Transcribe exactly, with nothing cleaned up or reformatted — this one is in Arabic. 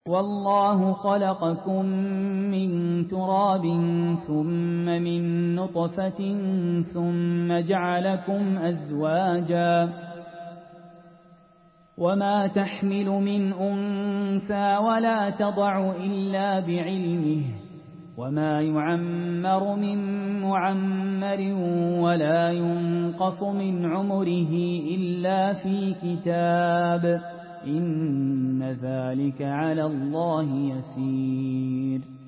والله خلقكم من تراب ثم من نطفة ثم جعلكم أزواجا وما تحمل من أنثى ولا تضع إلا بعلمه وما يعمر من معمر ولا ينقص من عمره إلا في كتاب إن ذلك على الله يسير